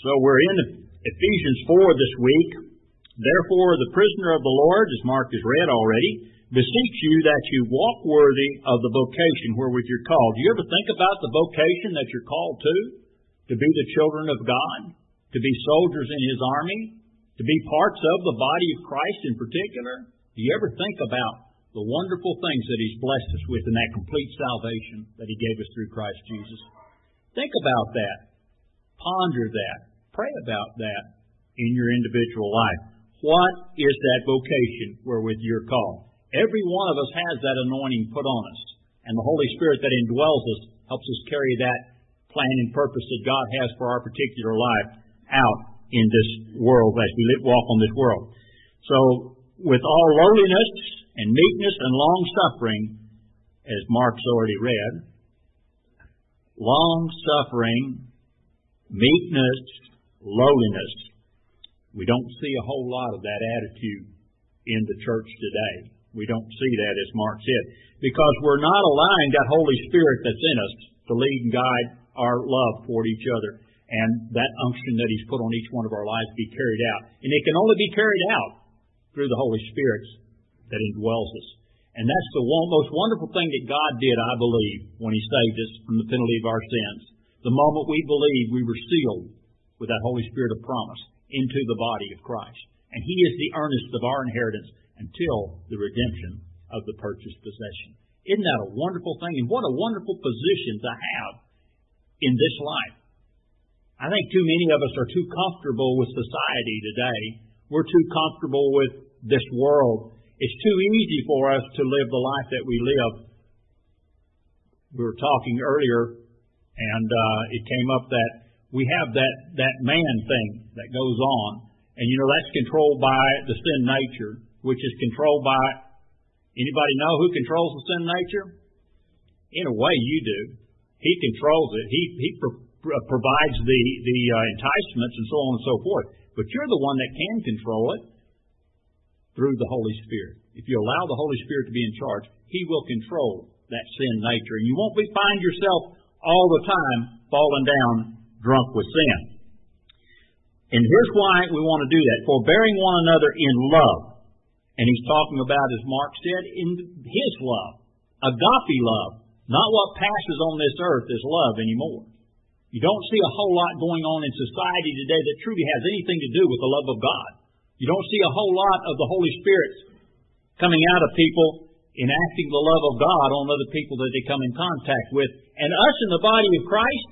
So we're in Ephesians 4 this week. Therefore, the prisoner of the Lord, as Mark has read already, beseech you that you walk worthy of the vocation wherewith you're called. Do you ever think about the vocation that you're called to? To be the children of God, to be soldiers in His army, to be parts of the body of Christ in particular? Do you ever think about the wonderful things that He's blessed us with in that complete salvation that He gave us through Christ Jesus? Think about that. Ponder that. Pray about that in your individual life. What is that vocation wherewith you're called? Every one of us has that anointing put on us. And the Holy Spirit that indwells us helps us carry that plan and purpose that God has for our particular life out in this world as we walk on this world. So, with all lowliness and meekness and long-suffering, as Mark's already read, long-suffering, meekness, lowliness. We don't see a whole lot of that attitude in the church today. We don't see that, as Mark said, because we're not allowing that Holy Spirit that's in us to lead and guide our love toward each other, and that unction that He's put on each one of our lives be carried out. And it can only be carried out through the Holy Spirit that indwells us. And that's the most wonderful thing that God did, I believe, when He saved us from the penalty of our sins. The moment we believed, we were sealed with that Holy Spirit of promise into the body of Christ. And He is the earnest of our inheritance until the redemption of the purchased possession. Isn't that a wonderful thing? And what a wonderful position to have in this life. I think too many of us are too comfortable with society today. We're too comfortable with this world. It's too easy for us to live the life that we live. We were talking earlier, and it came up that we have that man thing that goes on. And you know, that's controlled by the sin nature, which is controlled by, anybody know who controls the sin nature? In a way, you do. He controls it. He provides the enticements and so on and so forth. But you're the one that can control it through the Holy Spirit. If you allow the Holy Spirit to be in charge, He will control that sin nature. And you won't find yourself all the time falling down drunk with sin. And here's why we want to do that. Forbearing one another in love. And He's talking about, as Mark said, in His love. Agape love. Not what passes on this earth is love anymore. You don't see a whole lot going on in society today that truly has anything to do with the love of God. You don't see a whole lot of the Holy Spirit coming out of people enacting the love of God on other people that they come in contact with. And us in the body of Christ,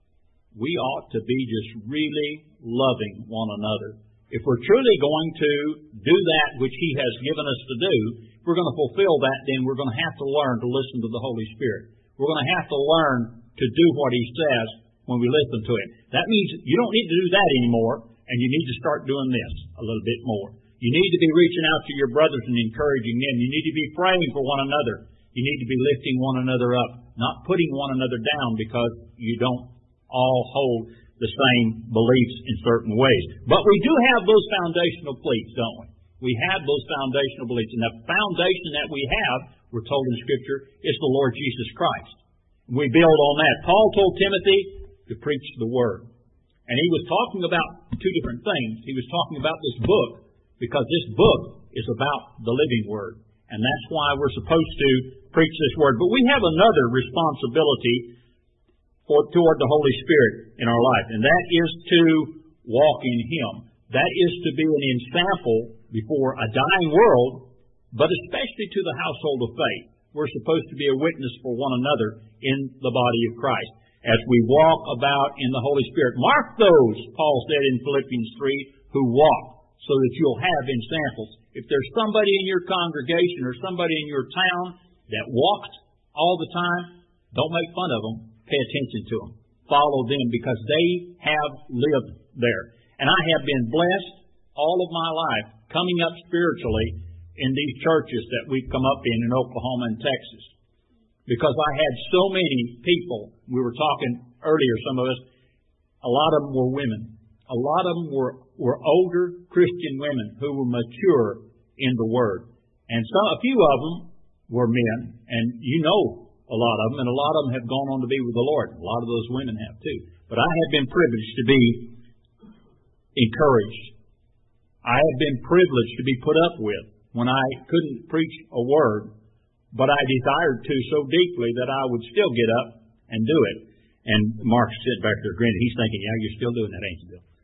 we ought to be just really loving one another. If we're truly going to do that which He has given us to do, if we're going to fulfill that, then we're going to have to learn to listen to the Holy Spirit. We're going to have to learn to do what He says when we listen to Him. That means you don't need to do that anymore, and you need to start doing this a little bit more. You need to be reaching out to your brothers and encouraging them. You need to be praying for one another. You need to be lifting one another up, not putting one another down because you don't all hold the same beliefs in certain ways. But we do have those foundational beliefs, don't we? We have those foundational beliefs. And the foundation that we have, we're told in Scripture, is the Lord Jesus Christ. We build on that. Paul told Timothy to preach the Word. And he was talking about two different things. He was talking about this book, because this book is about the living Word. And that's why we're supposed to preach this Word. But we have another responsibility toward the Holy Spirit in our life, and that is to walk in Him. That is to be an example before a dying world, but especially to the household of faith. We're supposed to be a witness for one another in the body of Christ as we walk about in the Holy Spirit. Mark those, Paul said in Philippians 3, who walk, so that you'll have examples. If there's somebody in your congregation or somebody in your town that walks all the time, don't make fun of them. Pay attention to them. Follow them because they have lived there. And I have been blessed all of my life coming up spiritually in these churches that we've come up in Oklahoma and Texas. Because I had so many people, we were talking earlier, some of us, a lot of them were women. A lot of them were older Christian women who were mature in the Word. And a few of them were men. And you know a lot of them, and a lot of them have gone on to be with the Lord. A lot of those women have too. But I have been privileged to be encouraged. I have been privileged to be put up with when I couldn't preach a word, but I desired to so deeply that I would still get up and do it. And Mark's sitting back there grinning. He's thinking, yeah, you're still doing that, ain't you, Bill?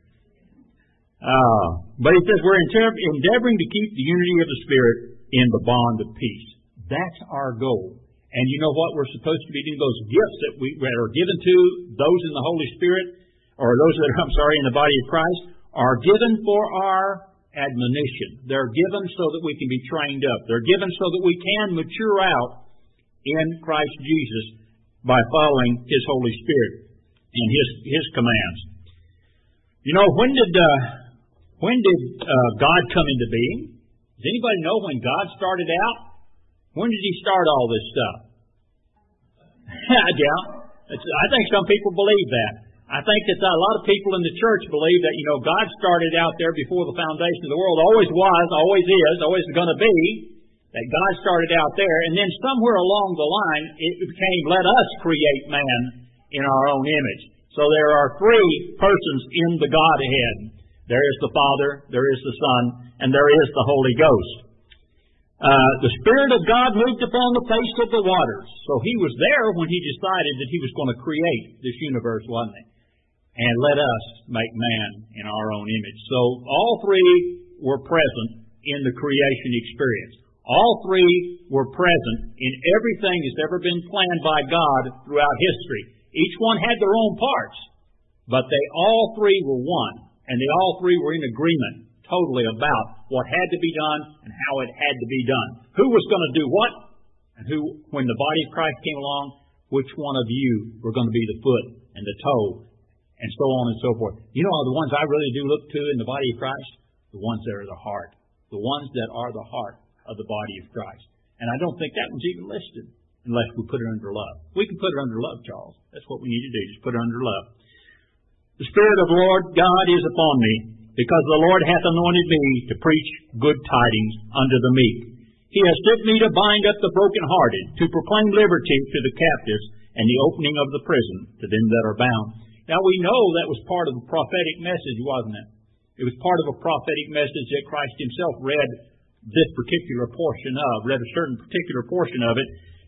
But he says we're endeavoring to keep the unity of the Spirit in the bond of peace. That's our goal. And you know what we're supposed to be doing? Those gifts that are given to those in the Holy Spirit, or those that are, in the body of Christ, are given for our admonition. They're given so that we can be trained up. They're given so that we can mature out in Christ Jesus by following His Holy Spirit and His commands. You know, when did God come into being? Does anybody know when God started out? When did He start all this stuff? I doubt. I think some people believe that. I think that a lot of people in the church believe that, God started out there before the foundation of the world. Always was, always is, always going to be. That God started out there. And then somewhere along the line, it became, let us create man in our own image. So there are three persons in the Godhead. There is the Father, there is the Son, and there is the Holy Ghost. The Spirit of God moved upon the face of the waters. So He was there when He decided that He was going to create this universe, wasn't He? And let us make man in our own image. So all three were present in the creation experience. All three were present in everything that's ever been planned by God throughout history. Each one had their own parts, but they all three were one, and they all three were in agreement totally about what had to be done and how it had to be done. Who was going to do what, and who, when the body of Christ came along, which one of you were going to be the foot and the toe, and so on and so forth. You know, the ones I really do look to in the body of Christ? The ones that are the heart. The ones that are the heart of the body of Christ. And I don't think that one's even listed unless we put it under love. We can put it under love, Charles. That's what we need to do, just put it under love. The Spirit of the Lord God is upon me, because the Lord hath anointed me to preach good tidings unto the meek. He has sent me to bind up the brokenhearted, to proclaim liberty to the captives, and the opening of the prison to them that are bound. Now we know that was part of a prophetic message, wasn't it? It was part of a prophetic message that Christ Himself read this particular portion of, read a certain particular portion of it,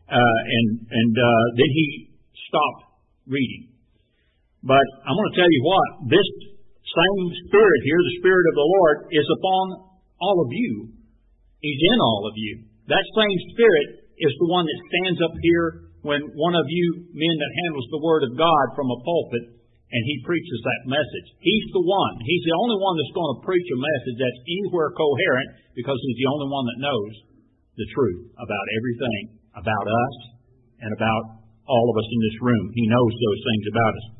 and then He stopped reading. But I'm going to tell you what, this same Spirit here, the Spirit of the Lord, is upon all of you. He's in all of you. That same Spirit is the one that stands up here when one of you men that handles the Word of God from a pulpit, and he preaches that message. He's the one. He's the only one that's going to preach a message that's anywhere coherent, because He's the only one that knows the truth about everything about us and about all of us in this room. He knows those things about us.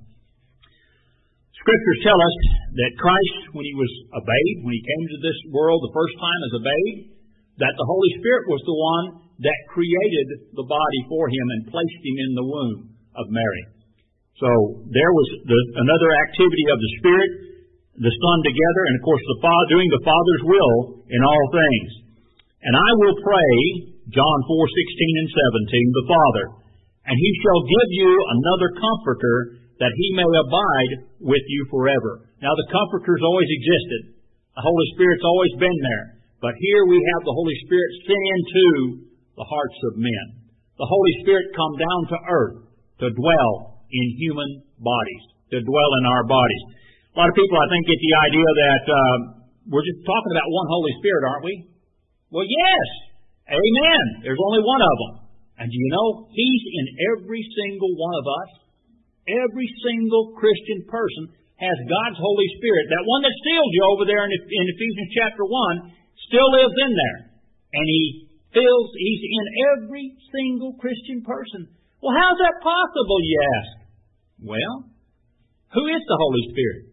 Scriptures tell us that Christ, when He was a babe, when He came to this world the first time as a babe, that the Holy Spirit was the one that created the body for Him and placed Him in the womb of Mary. So there was another activity of the Spirit, the Son together, and of course the Father doing the Father's will in all things. And I will pray, John 4:16 and 17, the Father, and He shall give you another Comforter, that He may abide with you forever. Now the Comforter's always existed. The Holy Spirit's always been there. But here we have the Holy Spirit sent into the hearts of men. The Holy Spirit come down to earth to dwell in human bodies, to dwell in our bodies. A lot of people, I think, get the idea that we're just talking about one Holy Spirit, aren't we? Well, yes. Amen. There's only one of them. And do you know, He's in every single one of us. Every single Christian person has God's Holy Spirit. That one that sealed you over there in Ephesians chapter 1 still lives in there. And He's in every single Christian person. Well, how's that possible, you ask? Well, who is the Holy Spirit?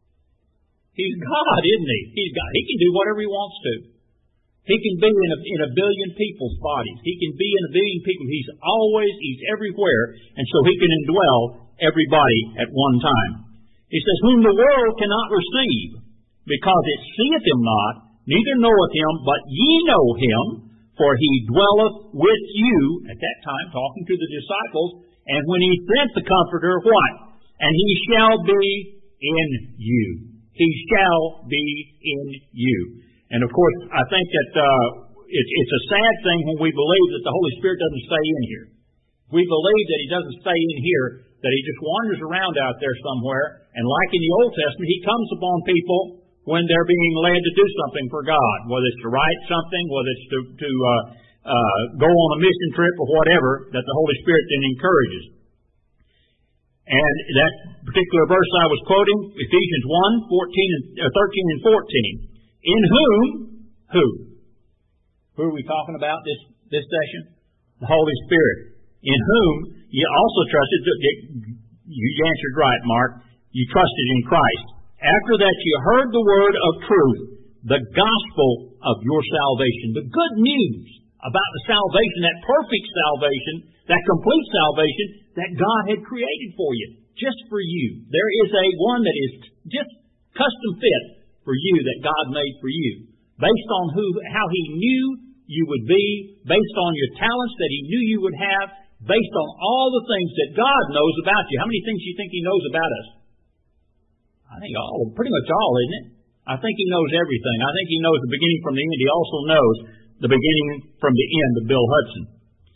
He's God, isn't He? He's God. He can do whatever He wants to. He can be in a billion people's bodies. He can be in a billion people. He's everywhere, and so He can indwell everybody at one time. He says, whom the world cannot receive, because it seeth Him not, neither knoweth Him, but ye know Him, for He dwelleth with you, at that time, talking to the disciples, and when He sent the Comforter, what? And He shall be in you. He shall be in you. And of course, I think that it's a sad thing when we believe that the Holy Spirit doesn't stay in here. We believe that He doesn't stay in here, that He just wanders around out there somewhere, and like in the Old Testament, He comes upon people when they're being led to do something for God, whether it's to write something, whether it's to go on a mission trip or whatever, that the Holy Spirit then encourages. And that particular verse I was quoting, Ephesians 1, 13 and 14. In whom, who? Who are we talking about this session? The Holy Spirit. In whom you also trusted, you answered right, Mark, you trusted in Christ. After that you heard the word of truth, the gospel of your salvation, the good news about the salvation, that perfect salvation, that complete salvation that God had created for you, just for you. There is a one that is just custom fit for you that God made for you, based on how He knew you would be, based on your talents that He knew you would have, based on all the things that God knows about you. How many things do you think He knows about us? I think all, pretty much all, isn't it? I think He knows everything. I think He knows the beginning from the end. He also knows the beginning from the end of Bill Hudson.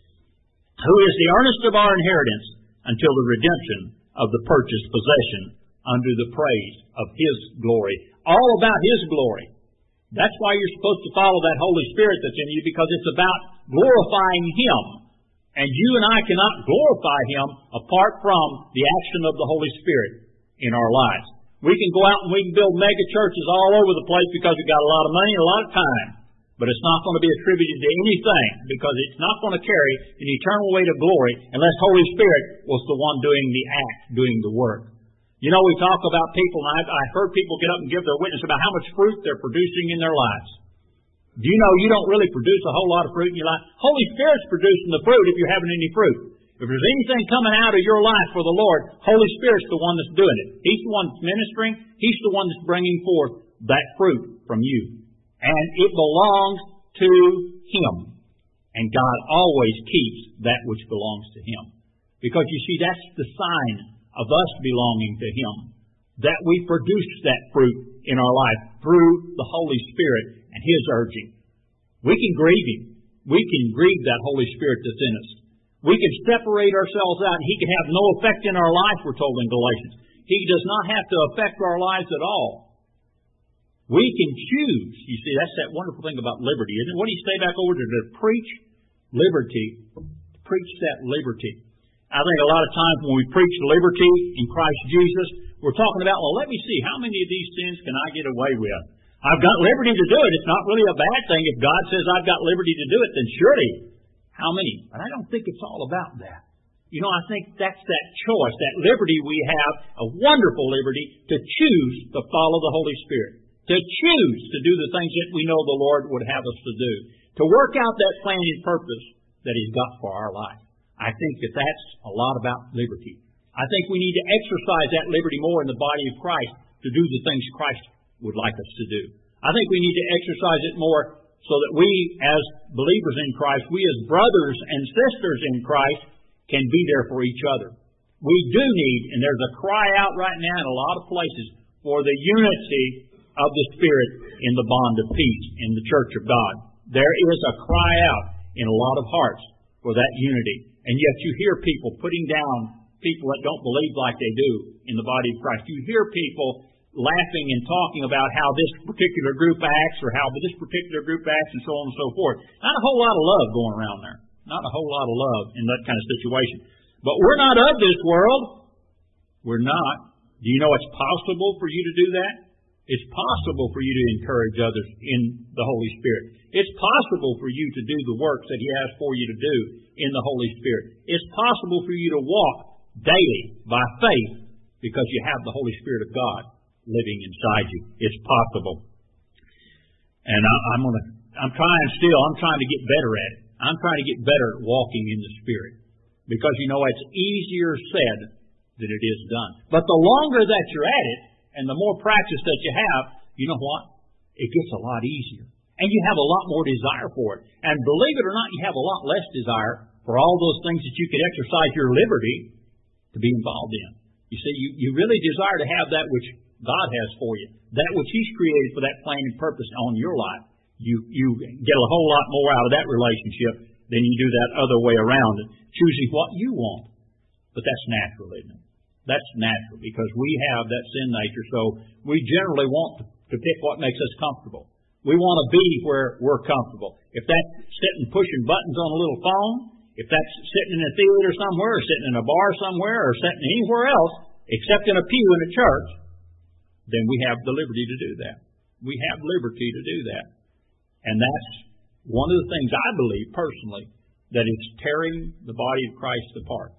Who is the earnest of our inheritance until the redemption of the purchased possession under the praise of His glory. All about His glory. That's why you're supposed to follow that Holy Spirit that's in you, because it's about glorifying Him. And you and I cannot glorify Him apart from the action of the Holy Spirit in our lives. We can go out and we can build mega churches all over the place because we've got a lot of money and a lot of time. But it's not going to be attributed to anything, because it's not going to carry an eternal weight of glory unless Holy Spirit was the one doing the act, doing the work. You know, we talk about people, and I've heard people get up and give their witness about how much fruit they're producing in their lives. Do you know you don't really produce a whole lot of fruit in your life? Holy Spirit's producing the fruit if you're having any fruit. If there's anything coming out of your life for the Lord, Holy Spirit's the one that's doing it. He's the one that's ministering. He's the one that's bringing forth that fruit from you. And it belongs to Him. And God always keeps that which belongs to Him. Because you see, that's the sign of us belonging to Him. That we produce that fruit in our life through the Holy Spirit and His urging. We can grieve Him. We can grieve that Holy Spirit that's in us. We can separate ourselves out and He can have no effect in our life, we're told in Galatians. He does not have to affect our lives at all. We can choose. You see, that's that wonderful thing about liberty, isn't it? What do you say back over to preach liberty? Preach that liberty. I think a lot of times when we preach liberty in Christ Jesus, we're talking about, well, let me see, how many of these sins can I get away with? I've got liberty to do it. It's not really a bad thing. If God says I've got liberty to do it, then surely, how many? But I don't think it's all about that. You know, I think that's that choice, that liberty we have, a wonderful liberty to choose to follow the Holy Spirit. To choose to do the things that we know the Lord would have us to do. To work out that plan and purpose that He's got for our life. I think that that's a lot about liberty. I think we need to exercise that liberty more in the body of Christ to do the things Christ would like us to do. I think we need to exercise it more so that we, as believers in Christ, we as brothers and sisters in Christ, can be there for each other. We do need, and there's a cry out right now in a lot of places, for the unity of the Spirit in the bond of peace in the Church of God. There is a cry out in a lot of hearts for that unity. And yet you hear people putting down people that don't believe like they do in the body of Christ. You hear people laughing and talking about how this particular group acts or how this particular group acts and so on and so forth. Not a whole lot of love going around there. Not a whole lot of love in that kind of situation. But we're not of this world. We're not. Do you know it's possible for you to do that? It's possible for you to encourage others in the Holy Spirit. It's possible for you to do the works that He has for you to do in the Holy Spirit. It's possible for you to walk daily by faith because you have the Holy Spirit of God living inside you. It's possible. And I'm trying to get better at it. I'm trying to get better at walking in the Spirit. Because, you know, it's easier said than it is done. But the longer that you're at it, and the more practice that you have, you know what? It gets a lot easier. And you have a lot more desire for it. And believe it or not, you have a lot less desire for all those things that you could exercise your liberty to be involved in. You see, you really desire to have that which God has for you, that which He's created for that plan and purpose on your life. You get a whole lot more out of that relationship than you do that other way around, choosing what you want. But that's natural, isn't it? That's natural because we have that sin nature, so we generally want to pick what makes us comfortable. We want to be where we're comfortable. If that's sitting pushing buttons on a little phone, if that's sitting in a theater somewhere, or sitting in a bar somewhere, or sitting anywhere else, except in a pew in a church, then we have the liberty to do that. We have liberty to do that. And that's one of the things I believe personally that is tearing the body of Christ apart.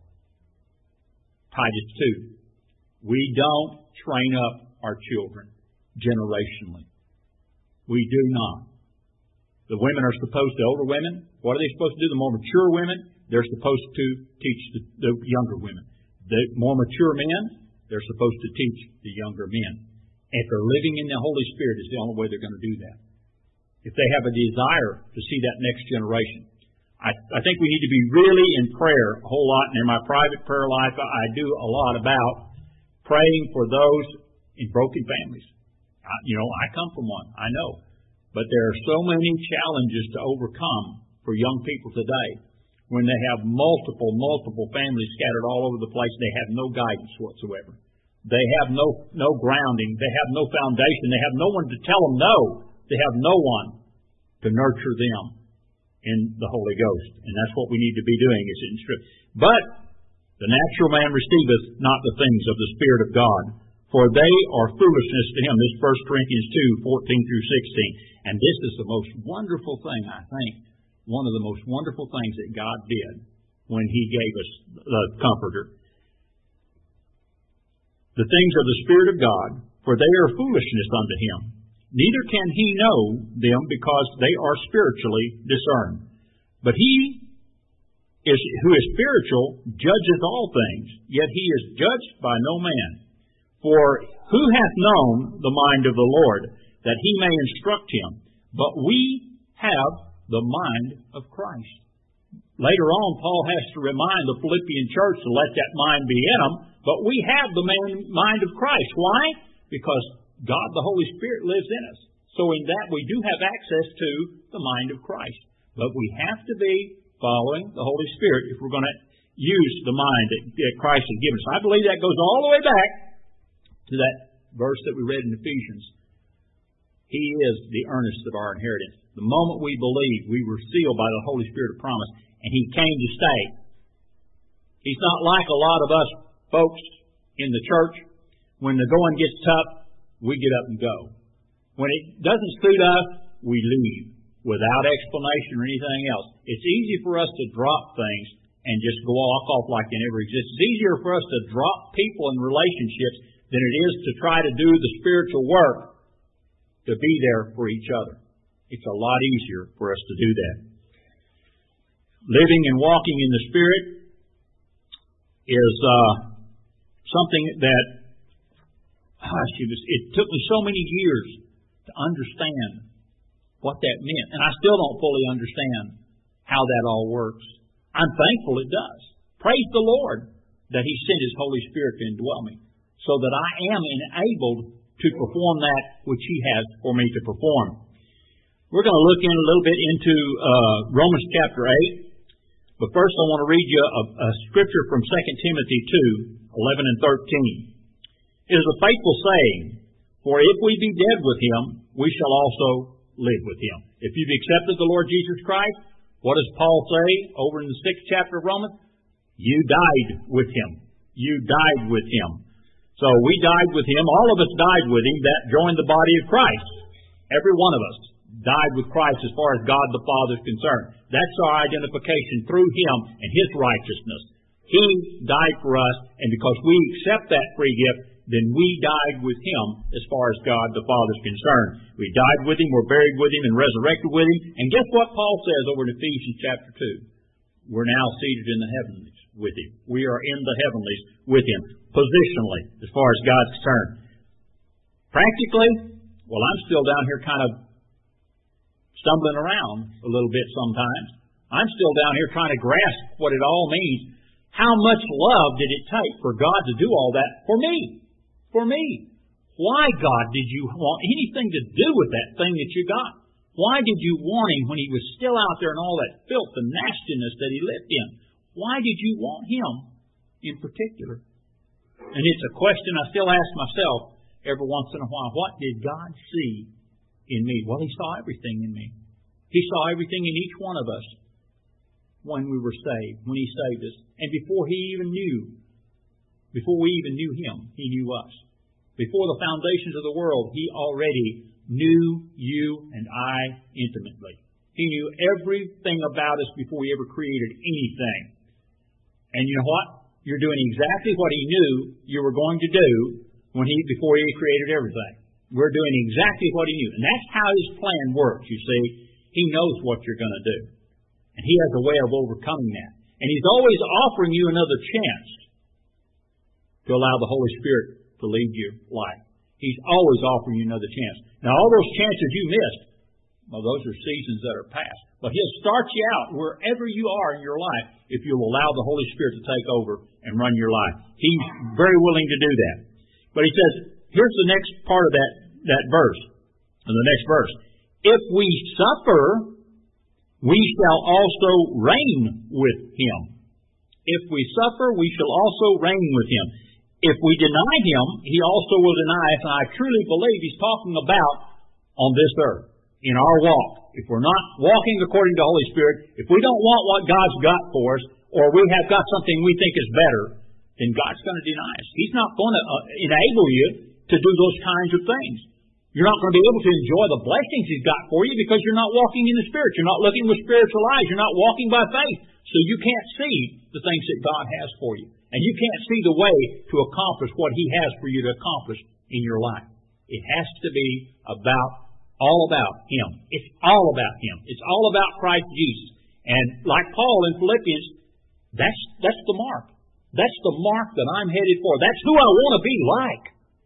Titus 2. We don't train up our children generationally. We do not. The women are supposed to, older women, what are they supposed to do? The more mature women, they're supposed to teach the younger women. The more mature men, they're supposed to teach the younger men. If they're living in the Holy Spirit, is the only way they're going to do that. If they have a desire to see that next generation. I think we need to be really in prayer a whole lot. And in my private prayer life, I do a lot about praying for those in broken families. I come from one, I know. But there are so many challenges to overcome for young people today when they have multiple families scattered all over the place. They have no guidance whatsoever. They have no grounding. They have no foundation. They have no one to tell them no. They have no one to nurture them in the Holy Ghost. And that's what we need to be doing. But the natural man receiveth not the things of the Spirit of God, for they are foolishness to him. This is 1 Corinthians 2:14-16. And this is the most wonderful thing, I think, one of the most wonderful things that God did when He gave us the Comforter. The things of the Spirit of God, for they are foolishness unto him. Neither can he know them because they are spiritually discerned. But he who is spiritual judgeth all things, yet he is judged by no man. For who hath known the mind of the Lord, that he may instruct him? But we have the mind of Christ. Later on, Paul has to remind the Philippian church to let that mind be in them, but we have the mind of Christ. Why? Because God, the Holy Spirit, lives in us. So in that, we do have access to the mind of Christ. But we have to be following the Holy Spirit if we're going to use the mind that Christ has given us. I believe that goes all the way back to that verse that we read in Ephesians. He is the earnest of our inheritance. The moment we believe, we were sealed by the Holy Spirit of promise, and He came to stay. He's not like a lot of us folks in the church. When the going gets tough, we get up and go. When it doesn't suit us, we leave without explanation or anything else. It's easy for us to drop things and just go off like they never exist. It's easier for us to drop people and relationships than it is to try to do the spiritual work to be there for each other. It's a lot easier for us to do that. Living and walking in the Spirit is something that it took me so many years to understand what that meant. And I still don't fully understand how that all works. I'm thankful it does. Praise the Lord that He sent His Holy Spirit to indwell me so that I am enabled to perform that which He has for me to perform. We're going to look in a little bit into Romans chapter 8. But first I want to read you a scripture from 2 Timothy 2:11 and 13. It is a faithful saying, for if we be dead with Him, we shall also live with Him. If you've accepted the Lord Jesus Christ, what does Paul say over in the 6th chapter of Romans? You died with Him. You died with Him. So we died with Him. All of us died with Him that joined the body of Christ. Every one of us died with Christ as far as God the Father is concerned. That's our identification through Him and His righteousness. He died for us, and because we accept that free gift, then we died with Him as far as God the Father is concerned. We died with Him, we're buried with Him, and resurrected with Him. And guess what Paul says over in Ephesians chapter 2? We're now seated in the heavenlies with Him. We are in the heavenlies with Him, positionally, as far as God's concerned. Practically, well, I'm still down here kind of stumbling around a little bit sometimes. I'm still down here trying to grasp what it all means. How much love did it take for God to do all that for me? For me. Why, God, did you want anything to do with that thing that you got? Why did you want him when he was still out there in all that filth and nastiness that he lived in? Why did you want him in particular? And it's a question I still ask myself every once in a while. What did God see in me? Well, he saw everything in me. He saw everything in each one of us when we were saved, when he saved us. And before we even knew him, he knew us. Before the foundations of the world, he already knew you and I intimately. He knew everything about us before he ever created anything. And you know what? You're doing exactly what he knew you were going to do before he created everything. We're doing exactly what he knew. And that's how his plan works, you see. He knows what you're going to do. And he has a way of overcoming that. And he's always offering you another chance to allow the Holy Spirit to lead your life. He's always offering you another chance. Now, all those chances you missed, well, those are seasons that are past. But he'll start you out wherever you are in your life if you'll allow the Holy Spirit to take over and run your life. He's very willing to do that. But he says, here's the next part of that verse, or the next verse. If we suffer, we shall also reign with him. If we suffer, we shall also reign with him. If we deny him, he also will deny us. And I truly believe he's talking about on this earth, in our walk. If we're not walking according to the Holy Spirit, if we don't want what God's got for us, or we have got something we think is better, then God's going to deny us. He's not going to enable you to do those kinds of things. You're not going to be able to enjoy the blessings he's got for you because you're not walking in the Spirit. You're not looking with spiritual eyes. You're not walking by faith. So you can't see the things that God has for you. And you can't see the way to accomplish what he has for you to accomplish in your life. It has to be all about him. It's all about him. It's all about Christ Jesus. And like Paul in Philippians, that's the mark. That's the mark that I'm headed for. That's who I want to be like.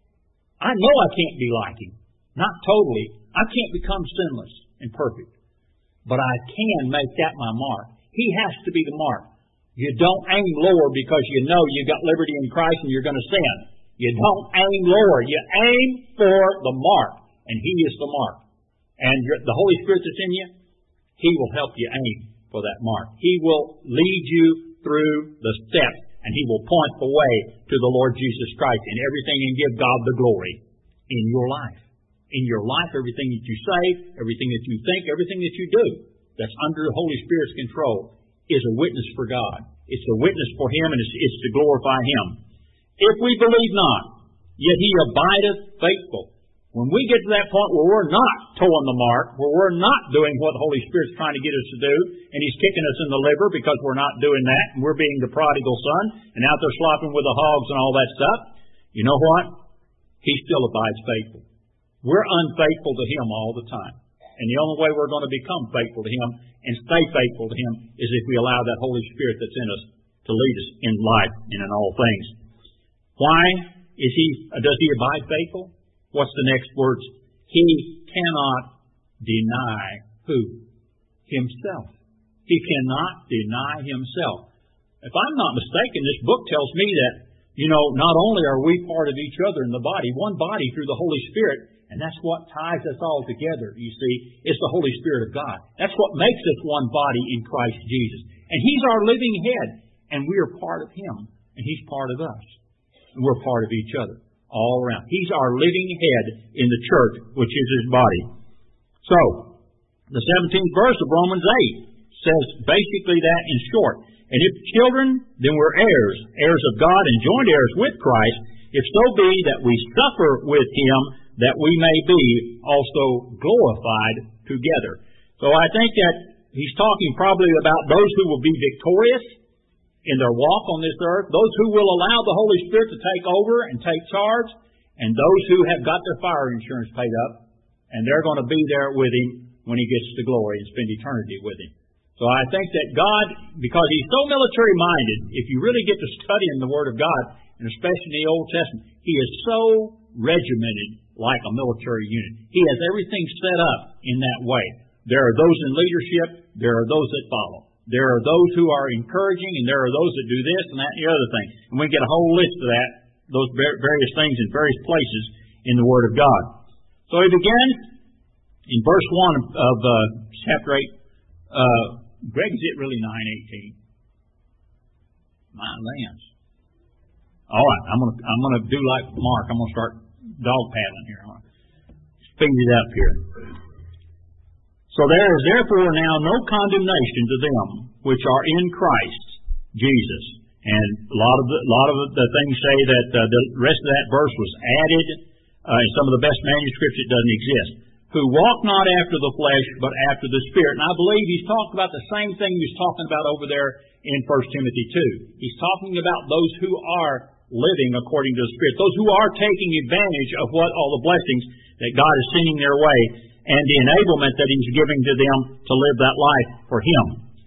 I know I can't be like him. Not totally. I can't become sinless and perfect. But I can make that my mark. He has to be the mark. You don't aim lower because you know you got liberty in Christ and you're going to sin. You don't aim lower. You aim for the mark. And he is the mark. And the Holy Spirit that's in you, he will help you aim for that mark. He will lead you through the steps. And he will point the way to the Lord Jesus Christ in everything and give God the glory in your life. In your life, everything that you say, everything that you think, everything that you do that's under the Holy Spirit's control is a witness for God. It's a witness for him and it's to glorify him. If we believe not, yet he abideth faithful. When we get to that point where we're not towing the mark, where we're not doing what the Holy Spirit's trying to get us to do, and he's kicking us in the liver because we're not doing that, and we're being the prodigal son, and out there slopping with the hogs and all that stuff, you know what? He still abides faithful. We're unfaithful to him all the time. And the only way we're going to become faithful to him and stay faithful to him is if we allow that Holy Spirit that's in us to lead us in life and in all things. Why does he abide faithful? What's the next words? He cannot deny who? Himself. He cannot deny himself. If I'm not mistaken, this book tells me that, not only are we part of each other in the body, one body through the Holy Spirit, and that's what ties us all together, you see. It's the Holy Spirit of God. That's what makes us one body in Christ Jesus. And he's our living head, and we are part of him, and he's part of us. And we're part of each other. All around. He's our living head in the church, which is his body. So, the 17th verse of Romans 8 says basically that in short. And if children, then we're heirs, heirs of God and joint heirs with Christ, if so be that we suffer with him, that we may be also glorified together. So I think that he's talking probably about those who will be victorious in their walk on this earth, those who will allow the Holy Spirit to take over and take charge, and those who have got their fire insurance paid up, and they're going to be there with him when he gets to glory and spend eternity with him. So I think that God, because he's so military-minded, if you really get to studying the Word of God, and especially in the Old Testament, he is so regimented like a military unit. He has everything set up in that way. There are those in leadership, there are those that follow. There are those who are encouraging, and there are those that do this and that and the other thing. And we get a whole list of that, those various things in various places in the Word of God. So he begins in verse 1 of chapter 8. Greg, is it really 9:18? My lands. All right, I'm gonna do like Mark. I'm gonna start dog paddling here. I'm gonna speed it up here. So there is therefore now no condemnation to them which are in Christ Jesus. And a lot of the things say that the rest of that verse was added. In some of the best manuscripts it doesn't exist. Who walk not after the flesh, but after the Spirit. And I believe he's talking about the same thing he was talking about over there in 1 Timothy 2. He's talking about those who are living according to the Spirit. Those who are taking advantage of what all the blessings that God is sending their way and the enablement that he's giving to them to live that life for him.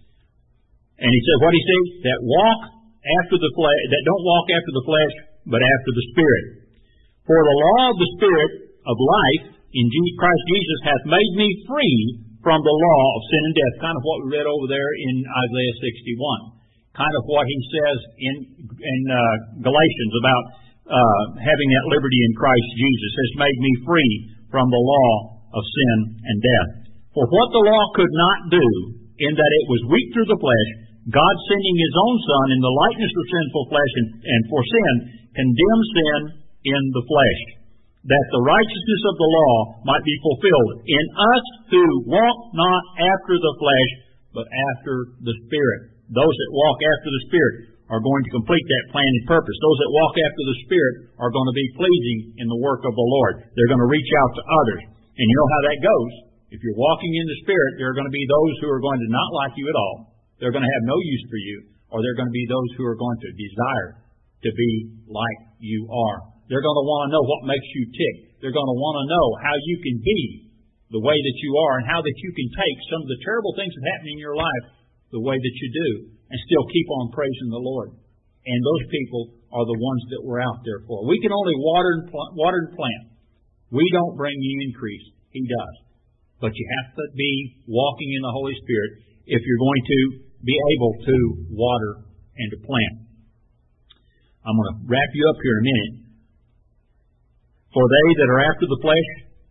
And he says, what he says? That walk after the flesh, that don't walk after the flesh, but after the Spirit. For the law of the Spirit of life in Christ Jesus hath made me free from the law of sin and death. Kind of what we read over there in Isaiah 61. Kind of what he says in Galatians about having that liberty in Christ Jesus has made me free from the law of sin and death. For what the law could not do, in that it was weak through the flesh, God sending his own Son in the likeness of sinful flesh and for sin, condemned sin in the flesh, that the righteousness of the law might be fulfilled in us who walk not after the flesh, but after the Spirit. Those that walk after the Spirit are going to complete that plan and purpose. Those that walk after the Spirit are going to be pleasing in the work of the Lord. They're going to reach out to others. And you know how that goes. If you're walking in the Spirit, there are going to be those who are going to not like you at all. They're going to have no use for you. Or they're going to be those who are going to desire to be like you are. They're going to want to know what makes you tick. They're going to want to know how you can be the way that you are and how that you can take some of the terrible things that happen in your life the way that you do and still keep on praising the Lord. And those people are the ones that we're out there for. We can only water and plant. We don't bring the increase. He does. But you have to be walking in the Holy Spirit if you're going to be able to water and to plant. I'm going to wrap you up here in a minute. For they that are after the flesh,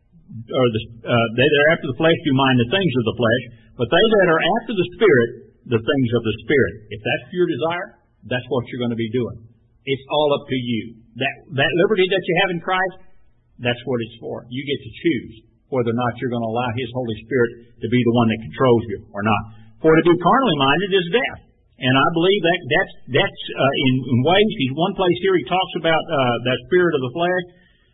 they that are after the flesh do mind the things of the flesh, but they that are after the Spirit, the things of the Spirit. If that's your desire, that's what you're going to be doing. It's all up to you. That liberty that you have in Christ, that's what it's for. You get to choose whether or not you're going to allow His Holy Spirit to be the one that controls you or not. For to be carnally minded is death. And I believe that's in ways. One place here he talks about that spirit of the flesh.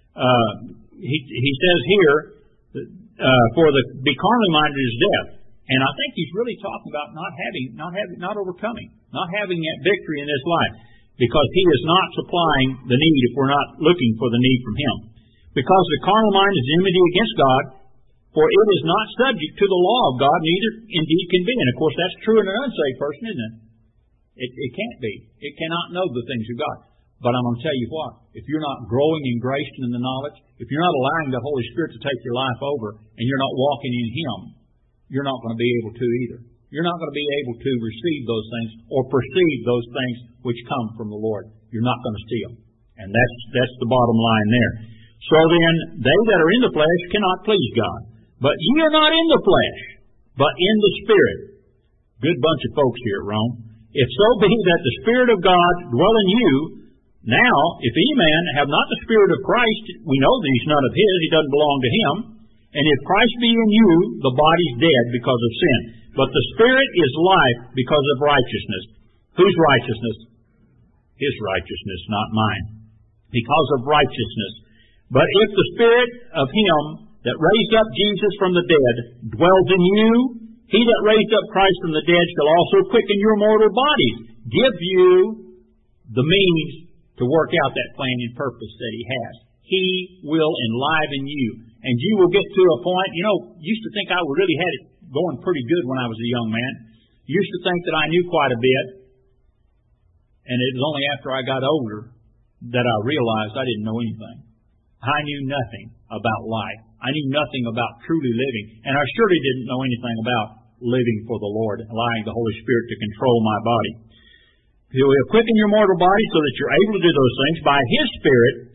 He says here, for the be carnally minded is death. And I think he's really talking about not overcoming, not having that victory in this life, because He is not supplying the need if we're not looking for the need from Him. Because the carnal mind is enmity against God, for it is not subject to the law of God, neither indeed can be. And of course that's true in an unsaved person, isn't it? It can't be. It cannot know the things of God. But I'm going to tell you what, if you're not growing in grace and in the knowledge, if you're not allowing the Holy Spirit to take your life over, and you're not walking in Him, you're not going to be able to either. You're not going to be able to receive those things or perceive those things which come from the Lord. You're not going to see them. And that's the bottom line there. So then, they that are in the flesh cannot please God. But ye are not in the flesh, but in the Spirit. Good bunch of folks here at Rome. If so be that the Spirit of God dwell in you, now, if any man have not the Spirit of Christ, we know that he's not of his, he doesn't belong to him. And if Christ be in you, the body's dead because of sin. But the Spirit is life because of righteousness. Whose righteousness? His righteousness, not mine. Because of righteousness. But if the Spirit of Him that raised up Jesus from the dead dwells in you, He that raised up Christ from the dead shall also quicken your mortal bodies, give you the means to work out that plan and purpose that He has. He will enliven you. And you will get to a point, used to think I really had it going pretty good when I was a young man. Used to think that I knew quite a bit. And it was only after I got older that I realized I didn't know anything. I knew nothing about life. I knew nothing about truly living. And I surely didn't know anything about living for the Lord, allowing the Holy Spirit to control my body. He will quicken your mortal body so that you're able to do those things by His Spirit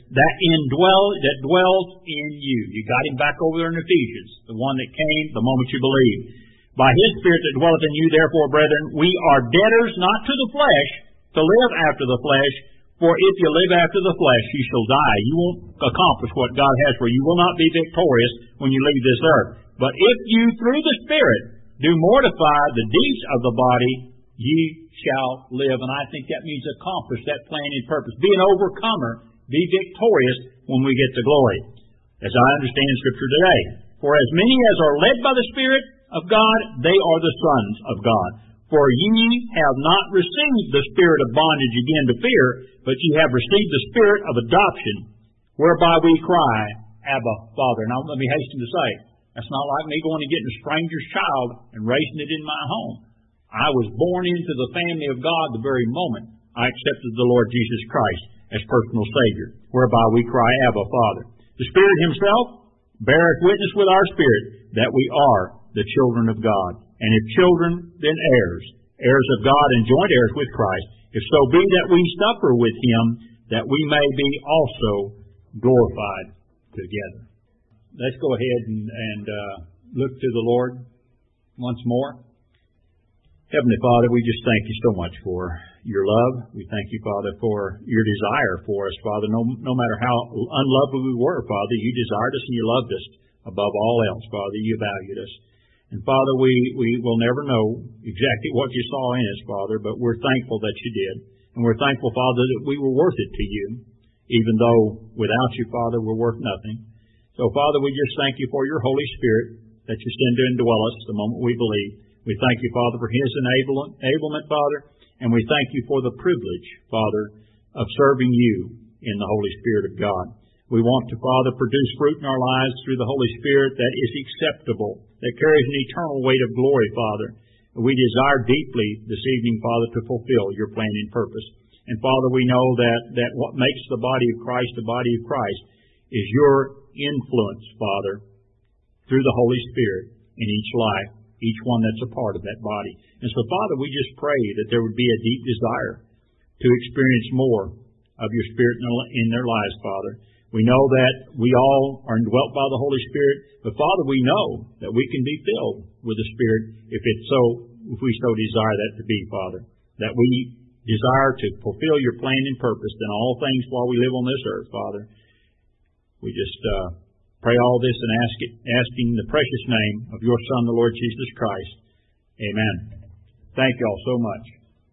that dwells in you. You got him back over there in Ephesians, the one that came the moment you believed. By his Spirit that dwelleth in you, therefore, brethren, we are debtors not to the flesh, to live after the flesh. For if you live after the flesh, you shall die. You won't accomplish what God has for you. You will not be victorious when you leave this earth. But if you, through the Spirit, do mortify the deeds of the body, ye shall live. And I think that means accomplish that plan and purpose. Be an overcomer. Be victorious when we get to glory. As I understand Scripture today. For as many as are led by the Spirit of God, they are the sons of God. For ye have not received the spirit of bondage again to fear, but ye have received the Spirit of adoption, whereby we cry, Abba, Father. Now let me hasten to say, that's not like me going and getting a stranger's child and raising it in my home. I was born into the family of God the very moment I accepted the Lord Jesus Christ as personal Savior, whereby we cry, Abba, Father. The Spirit Himself beareth witness with our spirit that we are the children of God. And if children, then heirs, heirs of God and joint heirs with Christ, if so be that we suffer with Him, that we may be also glorified together. Let's go ahead and look to the Lord once more. Heavenly Father, we just thank you so much for your love. We thank you, Father, for your desire for us, Father. No matter how unlovely we were, Father, you desired us and you loved us above all else, Father. You valued us. And Father, we will never know exactly what you saw in us, Father, but we're thankful that you did. And we're thankful, Father, that we were worth it to you, even though without you, Father, we're worth nothing. So, Father, we just thank you for your Holy Spirit that you send to indwell us the moment we believe. We thank you, Father, for His enablement, Father, and we thank you for the privilege, Father, of serving you in the Holy Spirit of God. We want to, Father, produce fruit in our lives through the Holy Spirit that is acceptable, that carries an eternal weight of glory, Father. We desire deeply this evening, Father, to fulfill your plan and purpose. And, Father, we know that what makes the body of Christ is your influence, Father, through the Holy Spirit in each life, each one that's a part of that body. And so, Father, we just pray that there would be a deep desire to experience more of your Spirit in their lives, Father. We know that we all are indwelt by the Holy Spirit, but Father, we know that we can be filled with the Spirit if we so desire that to be, Father. That we desire to fulfill your plan and purpose in all things while we live on this earth, Father. We just pray all this and asking the precious name of your Son, the Lord Jesus Christ. Amen. Thank you all so much.